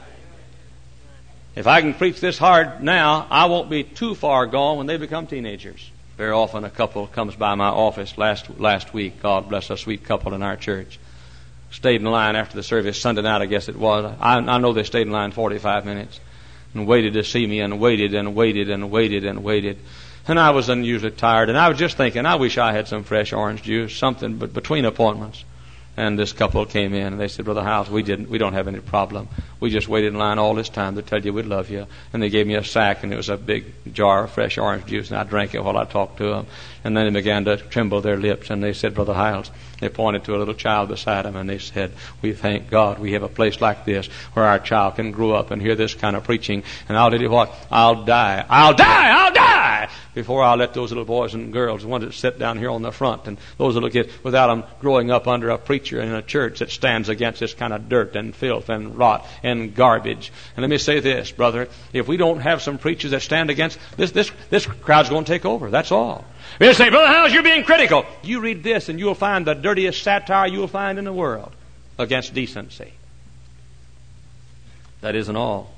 If I can preach this hard now, I won't be too far gone when they become teenagers. Very often a couple comes by my office last last week. God bless a sweet couple in our church. Stayed in line after the service Sunday night, I guess it was. I, I know they stayed in line forty-five minutes and waited to see me and waited and waited and waited and waited. And I was unusually tired, and I was just thinking, I wish I had some fresh orange juice, something, but between appointments. And this couple came in, and they said, Brother Hyles, we didn't, we don't have any problem. We just waited in line all this time to tell you we love you. And they gave me a sack, and it was a big jar of fresh orange juice, and I drank it while I talked to them. And then they began to tremble their lips, and they said, Brother Hyles, they pointed to a little child beside them, and they said, we thank God we have a place like this where our child can grow up and hear this kind of preaching. And I'll tell you what, I'll die, I'll die, I'll die before I'll let those little boys and girls, the ones that sit down here on the front, and those little kids, without them growing up under a preacher in a church that stands against this kind of dirt and filth and rot and garbage. And let me say this, brother, if we don't have some preachers that stand against this, this, this crowd's going to take over. That's all. We'll say, Brother Hyles, you're being critical. You read this and you'll find the dirtiest satire you'll find in the world against decency. That isn't all.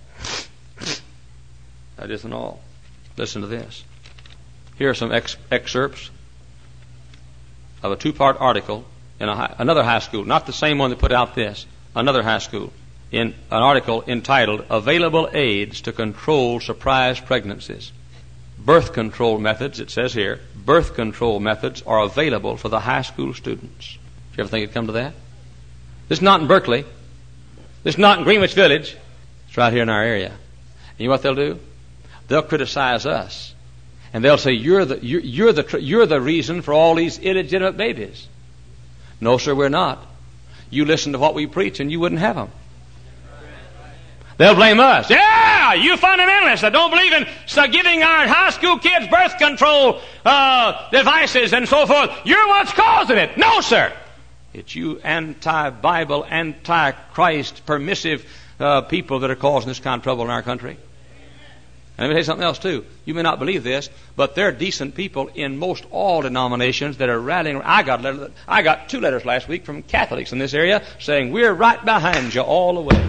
That isn't all. Listen to this. Here are some ex- excerpts of a two-part article in a high, another high school, not the same one that put out this, another high school, in an article entitled, Available Aids to Control Surprise Pregnancies. birth control methods, it says here, birth control methods are available for the high school students. Did you ever think it'd come to that? This is not in Berkeley. This is not in Greenwich Village. It's right here in our area. And you know what they'll do? They'll criticize us. And they'll say, you're the, you're, you're the, you're the reason for all these illegitimate babies. No, sir, we're not. You listen to what we preach and you wouldn't have them. They'll blame us. Yeah, you fundamentalists that don't believe in so giving our high school kids birth control uh, devices and so forth. You're what's causing it. No, sir. It's you anti-Bible, anti-Christ, permissive uh, people that are causing this kind of trouble in our country. And let me tell you something else, too. You may not believe this, but there are decent people in most all denominations that are rallying. I got, letter, I got two letters last week from Catholics in this area saying, we're right behind you all the way.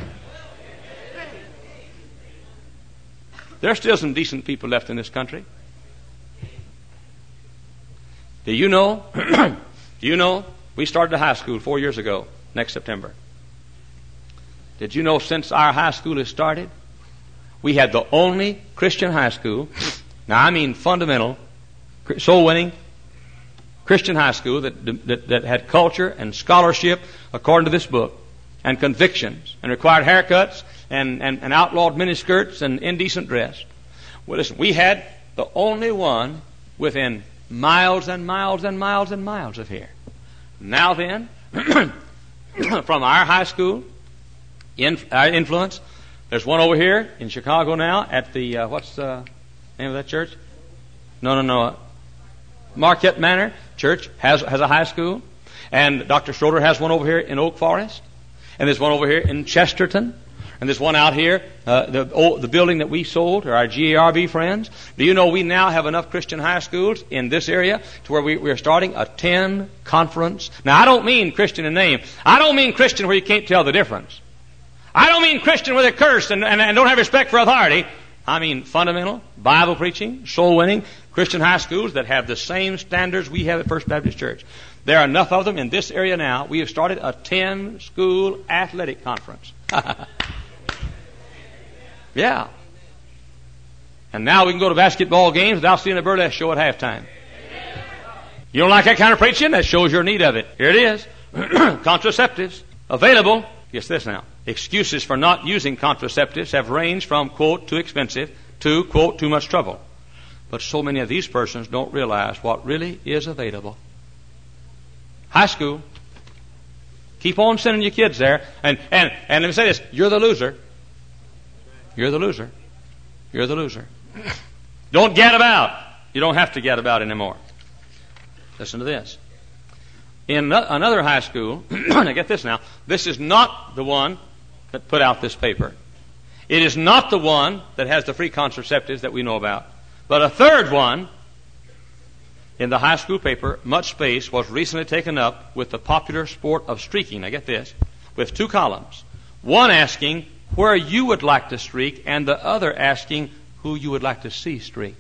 There's still some decent people left in this country. Do you know, do you know, we started a high school four years ago, next September. Did you know since our high school has started, we had the only Christian high school, now I mean fundamental, soul-winning Christian high school that, that, that had culture and scholarship according to this book, and convictions, and required haircuts, and, and, and outlawed miniskirts and indecent dress. Well, listen, we had the only one within miles and miles and miles and miles of here. Now then, from our high school, in, our influence, there's one over here in Chicago now at the, uh, what's the name of that church? No, no, no. Marquette Manor Church has, has a high school. And Doctor Schroeder has one over here in Oak Forest. And there's one over here in Chesterton. And there's one out here, uh, the oh, the building that we sold to our G A R B friends. Do you know we now have enough Christian high schools in this area to where we, we're starting a ten conference? Now, I don't mean Christian in name. I don't mean Christian where you can't tell the difference. I don't mean Christian where they curse and, and, and don't have respect for authority. I mean fundamental, Bible preaching, soul winning, Christian high schools that have the same standards we have at First Baptist Church. There are enough of them in this area now. We have started a ten-school athletic conference. Yeah. And now we can go to basketball games without seeing a burlesque show at halftime. You don't like that kind of preaching? That shows your need of it. Here it is. Contraceptives available. Guess this now. Excuses for not using contraceptives have ranged from, quote, too expensive to, quote, too much trouble. But so many of these persons don't realize what really is available. High school. Keep on sending your kids there. And, and, and let me say this. You're the loser. You're the loser. You're the loser. Don't gad about. You don't have to gad about anymore. Listen to this. In another high school, now get this now, this is not the one that put out this paper. It is not the one that has the free contraceptives that we know about. But a third one in the high school paper, much space was recently taken up with the popular sport of streaking. Now get this, with two columns. One asking where you would like to streak, and the other asking who you would like to see streak.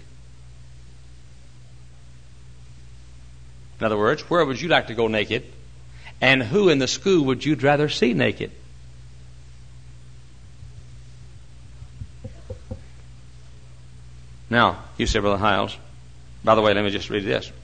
In other words, where would you like to go naked, and who in the school would you rather see naked? Now, you say, Brother Hiles, by the way, let me just read this.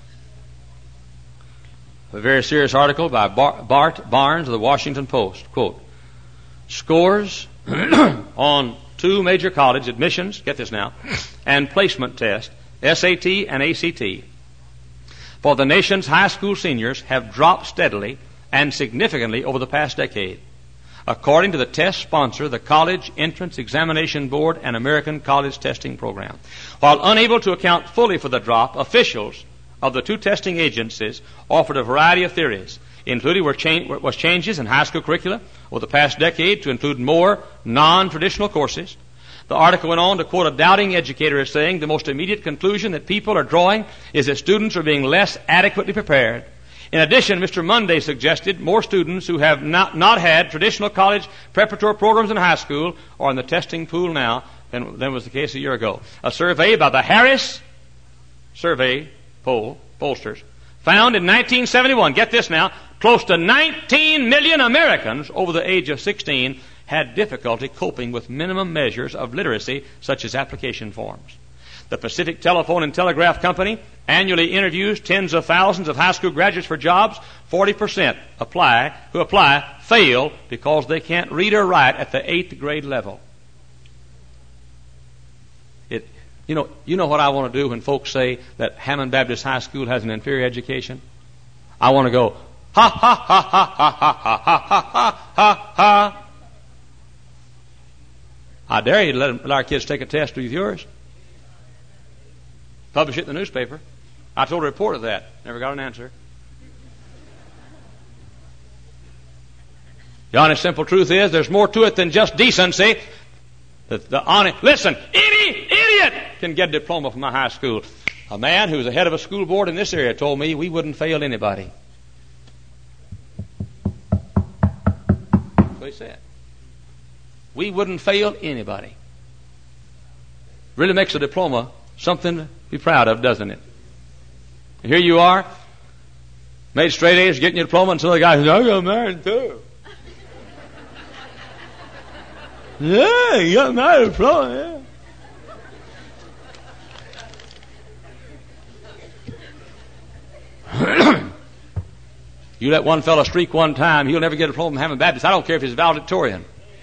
A very serious article by Bar- Bart Barnes of the Washington Post. Quote, scores on two major college admissions, get this now, and placement tests, S A T and A C T, for the nation's high school seniors have dropped steadily and significantly over the past decade, according to the test sponsor, the College Entrance Examination Board and American College Testing Program. While unable to account fully for the drop, officials of the two testing agencies offered a variety of theories, including were cha- was changes in high school curricula over the past decade to include more non-traditional courses. The article went on to quote a doubting educator as saying the most immediate conclusion that people are drawing is that students are being less adequately prepared. In addition, Mister Monday suggested more students who have not, not had traditional college preparatory programs in high school are in the testing pool now than, than was the case a year ago. A survey by the Harris Survey poll, pollsters, found in nineteen seventy-one, get this now, close to nineteen million Americans over the age of sixteen had difficulty coping with minimum measures of literacy such as application forms. The Pacific Telephone and Telegraph Company annually interviews tens of thousands of high school graduates for jobs. forty percent apply, who apply fail because they can't read or write at the eighth grade level. It, you know, you know what I want to do when folks say that Hammond Baptist High School has an inferior education? I want to go, ha, ha, ha, ha, ha, ha, ha, ha, ha, ha, ha. I dare you to let, them, let our kids take a test with yours. Publish it in the newspaper. I told a reporter that. Never got an answer. The honest, simple truth is there's more to it than just decency. The, the honest, listen, any idiot can get a diploma from my high school. A man who was the head of a school board in this area told me we wouldn't fail anybody. That's what he said. We wouldn't fail anybody. Really makes a diploma something to be proud of, doesn't it? And here you are, made straight A's, getting your diploma, and some other guy says, I got married too. Yeah, you got married diploma, yeah. You let one fellow streak one time, he'll never get a diploma from Hammond Baptist. I don't care if he's valedictorian.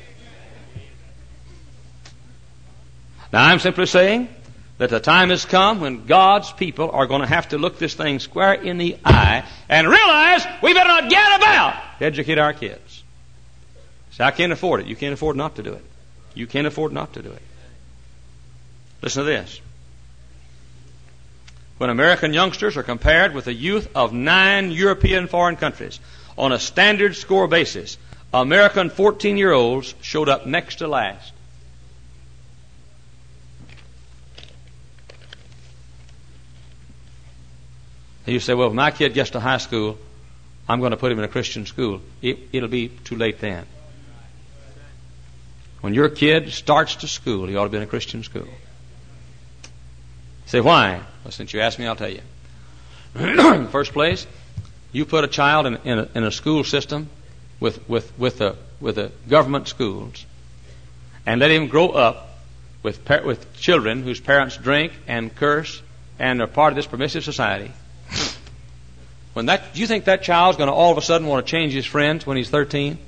Now, I'm simply saying that the time has come when God's people are going to have to look this thing square in the eye and realize we better not get about to educate our kids. See, I can't afford it. You can't afford not to do it. You can't afford not to do it. Listen to this. When American youngsters are compared with the youth of nine European foreign countries on a standard score basis, American fourteen-year-olds showed up next to last. You say, well, if my kid gets to high school, I'm going to put him in a Christian school. It, it'll be too late then. When your kid starts to school, he ought to be in a Christian school. Say, why? Well, since you asked me, I'll tell you. In the first place, you put a child in, in, a, in a school system with, with, with, the, with the government schools and let him grow up with, par- with children whose parents drink and curse and are part of this permissive society. When that, do you think that child's going to all of a sudden want to change his friends when he's thirteen?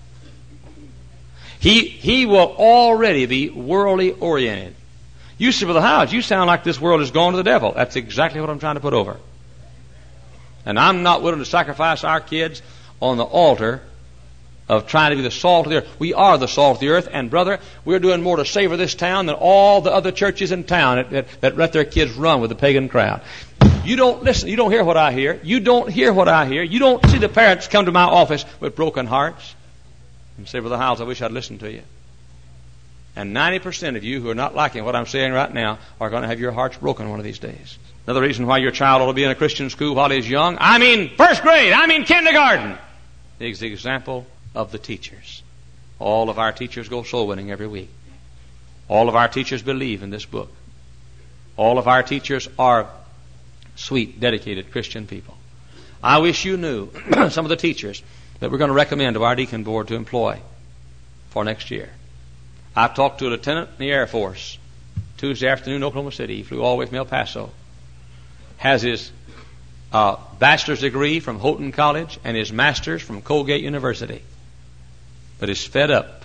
He he will already be worldly oriented. You say, Brother Howard, you sound like this world has gone to the devil. That's exactly what I'm trying to put over. And I'm not willing to sacrifice our kids on the altar of trying to be the salt of the earth. We are the salt of the earth, and brother, we're doing more to savor this town than all the other churches in town that, that, that let their kids run with the pagan crowd. You don't listen. You don't hear what I hear. You don't hear what I hear. You don't see the parents come to my office with broken hearts and say, Brother Howells, I wish I'd listened to you. And ninety percent of you who are not liking what I'm saying right now are going to have your hearts broken one of these days. Another reason why your child ought to be in a Christian school while he's young, I mean first grade, I mean kindergarten, is the example of the teachers. All of our teachers go soul winning every week. All of our teachers believe in this book. All of our teachers are sweet, dedicated Christian people. I wish you knew some of the teachers that we're going to recommend to our deacon board to employ for next year. I talked to a lieutenant in the Air Force Tuesday afternoon in Oklahoma City. He flew all the way from El Paso. Has his uh, bachelor's degree from Houghton College and his master's from Colgate University. But is fed up.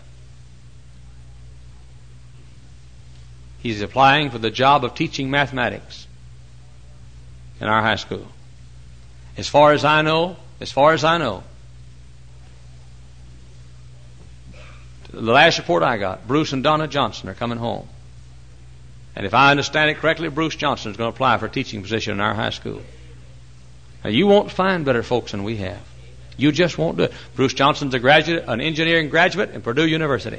He's applying for the job of teaching mathematics in our high school. As far as I know, as far as I know, the last report I got, Bruce and Donna Johnson are coming home. And if I understand it correctly, Bruce Johnson is going to apply for a teaching position in our high school. Now, you won't find better folks than we have. You just won't do it. Bruce Johnson's a graduate, an engineering graduate in Purdue University.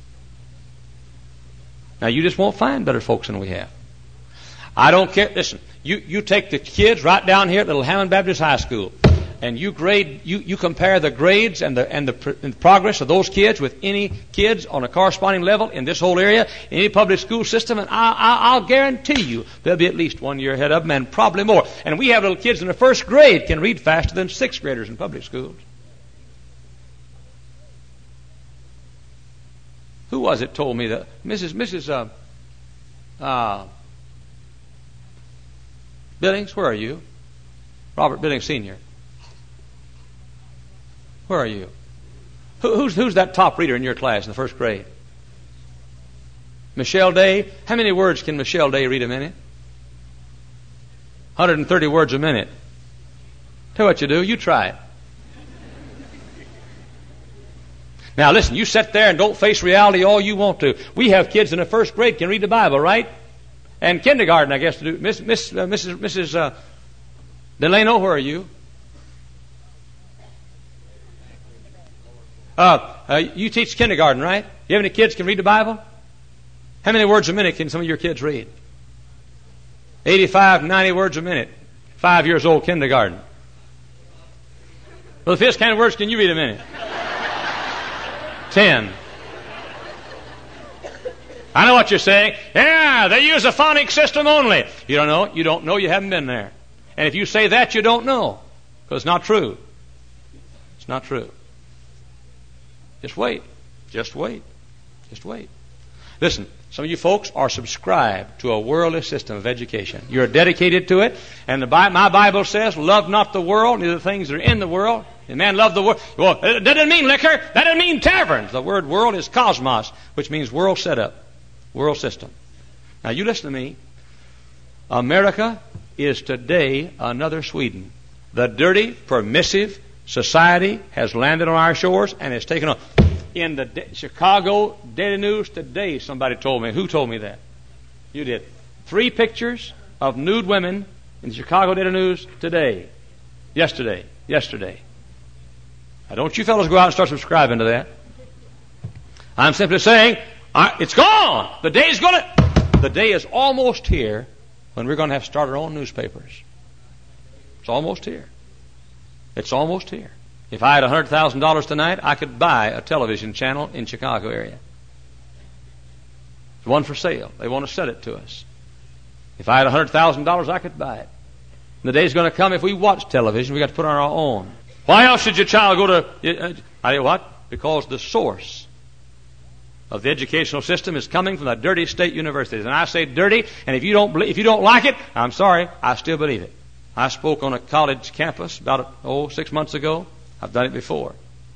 Now, you just won't find better folks than we have. I don't care. Listen, you, you take the kids right down here at Little Hammond Baptist High School, and you grade, you, you compare the grades and the and the, pr- and the progress of those kids with any kids on a corresponding level in this whole area, in any public school system, and I, I, I'll guarantee you they'll be at least one year ahead of them, and probably more. And we have little kids in the first grade can read faster than sixth graders in public schools. Who was it told me that Missus Missus Uh, uh, Billings, where are you? Robert Billings Senior Where are you? Who, who's, who's that top reader in your class in the first grade? Michelle Day. How many words can Michelle Day read a minute? one hundred thirty words a minute. Tell you what you do. You try it. Now listen, you sit there and don't face reality all you want to. We have kids in the first grade can read the Bible, right? And kindergarten, I guess, to do. Miss, Miss, uh, Missus Missus Uh, Delano, where are you? Uh, uh, you teach kindergarten, right? You have any kids can read the Bible? How many words a minute can some of your kids read? eighty-five, ninety words a minute. Five years old kindergarten. Well, if this kind of words can you read a minute? Ten. I know what you're saying. Yeah, they use a phonics system only. You don't know. You don't know. You haven't been there. And if you say that, you don't know. Because it's not true. It's not true. Just wait. Just wait. Just wait. Listen, some of you folks are subscribed to a worldly system of education. You're dedicated to it. And the Bi- my Bible says, love not the world, neither the things that are in the world. And man love the world. Well, that doesn't mean liquor. That doesn't mean taverns. The word world is cosmos, which means world setup, world system. Now you listen to me. America is today another Sweden. The dirty, permissive society has landed on our shores and has taken on. In the De- Chicago Daily News today, somebody told me. Who told me that? You did. Three pictures of nude women in the Chicago Daily News today. Yesterday. Yesterday. Now, don't you fellows go out and start subscribing to that. I'm simply saying, I, it's gone. The day's going to... The day is almost here when we're going to have to start our own newspapers. It's almost here. It's almost here. If I had one hundred thousand dollars tonight, I could buy a television channel in Chicago area. There's one for sale. They want to sell it to us. If I had one hundred thousand dollars, I could buy it. And the day's going to come if we watch television, we've got to put on our own. Why else should your child go to... Uh, I tell you what? Because the source of the educational system is coming from the dirty state universities. And I say dirty, and if you don't believe, if you don't like it, I'm sorry, I still believe it. I spoke on a college campus about, oh, six months ago. I've done it before.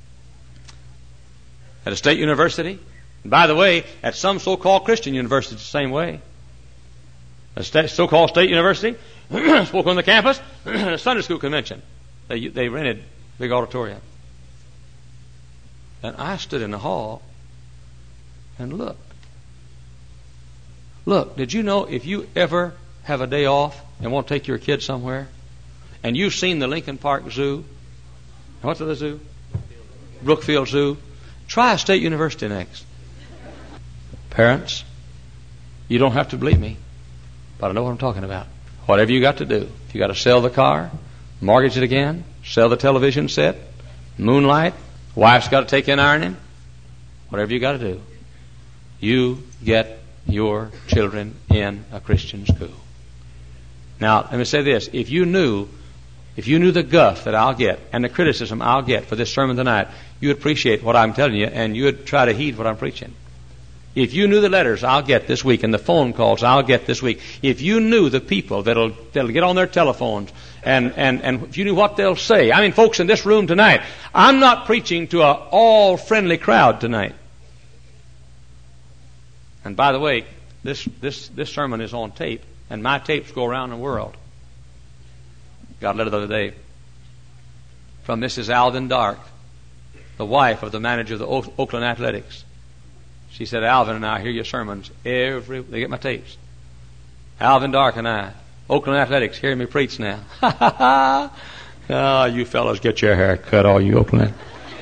At a state university. And by the way, at some so-called Christian universities, the same way. A st- so-called state university, spoke on the campus, a Sunday school convention. They, they rented a big auditorium. And I stood in the hall and looked. Look, did you know if you ever have a day off and want to take your kids somewhere, and you've seen the Lincoln Park Zoo, what's the zoo? Brookfield Zoo. Try a state university next. Parents, you don't have to believe me, but I know what I'm talking about. Whatever you got to do. If you got to sell the car, mortgage it again, sell the television set, moonlight, wife's got to take in ironing, whatever you got to do, you get your children in a Christian school. Now, let me say this. If you knew If you knew the guff that I'll get and the criticism I'll get for this sermon tonight, you would appreciate what I'm telling you and you would try to heed what I'm preaching. If you knew the letters I'll get this week and the phone calls I'll get this week, if you knew the people that'll, that'll get on their telephones and, and, and if you knew what they'll say. I mean, folks in this room tonight, I'm not preaching to an all-friendly crowd tonight. And by the way, this, this, this sermon is on tape and my tapes go around the world. Got a letter the other day from Missus Alvin Dark, the wife of the manager of the Oakland Athletics. She said, Alvin and I hear your sermons every... They get my tapes. Alvin Dark and I, Oakland Athletics, hear me preach now. Ha ha ha! Oh, you fellows get your hair cut, all you Oakland.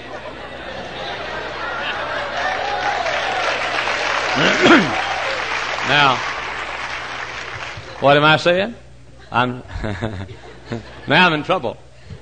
Now, what am I saying? I'm... Now I'm in trouble.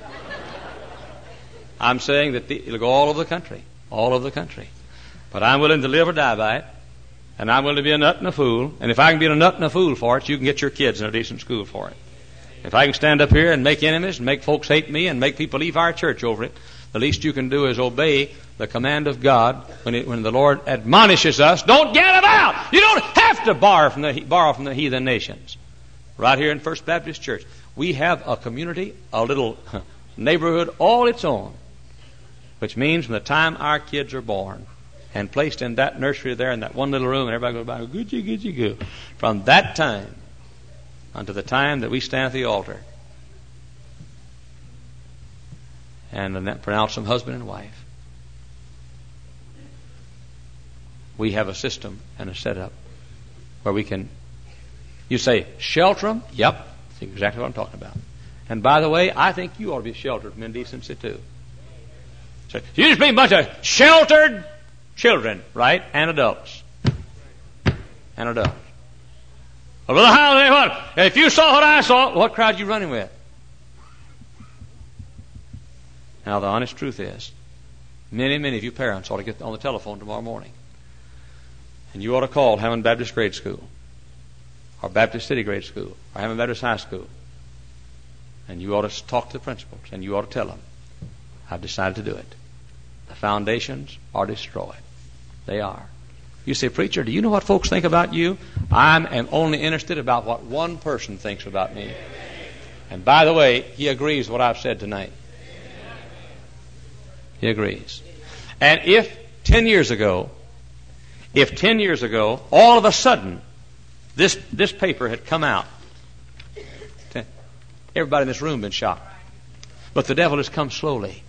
I'm saying that the, it'll go all over the country. All over the country. But I'm willing to live or die by it. And I'm willing to be a nut and a fool. And if I can be a nut and a fool for it, you can get your kids in a decent school for it. If I can stand up here and make enemies and make folks hate me and make people leave our church over it, the least you can do is obey the command of God when, it, when the Lord admonishes us, don't get about. You don't have to borrow from the, borrow from the heathen nations. right here in First Baptist Church. We have a community, a little neighborhood all its own, which means from the time our kids are born and placed in that nursery there in that one little room, and everybody goes by, goody, goody, goo. From that time unto the time that we stand at the altar and pronounce them husband and wife, we have a system and a setup where we can, you say, shelter them? Yep, that's exactly what I'm talking about. And by the way, I think you ought to be sheltered from indecency too. So you just be a bunch of sheltered children, right? And adults. And adults. Well, Brother Howell, what? If you saw what I saw, what crowd you running with? Now, the honest truth is, many, many of you parents ought to get on the telephone tomorrow morning. And you ought to call Hammond Baptist Grade School, or Baptist City Grade School, or Hammond Baptist High School. And you ought to talk to the principals, and you ought to tell them, I've decided to do it. The foundations are destroyed. They are. You say, preacher, do you know what folks think about you? I am only interested about what one person thinks about me. And by the way, he agrees with what I've said tonight. He agrees. And if ten years ago, if ten years ago, all of a sudden, this, this paper had come out, everybody in this room been shocked. But the devil has come slowly.